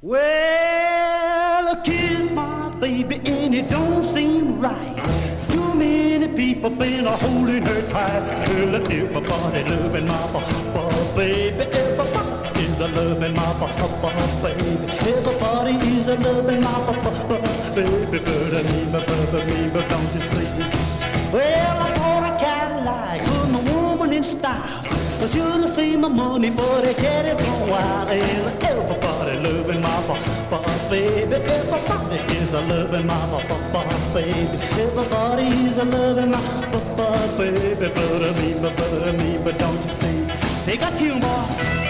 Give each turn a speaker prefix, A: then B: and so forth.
A: Well, I kiss my baby and it don't seem right. Too many people been holding her tight. Well, everybody loving my papa, baby. Everybody is a loving my papa, baby. Everybody is a loving my papa, baby. But don't you see? Well, I bought a Cadillac, put my woman in style. I should have seen my money, but the cat is gone wild. Everybody loving my papa, baby. Everybody is a loving my papa, baby. Everybody is a loving my papa, baby. But me, but don't you see? They got you, boy.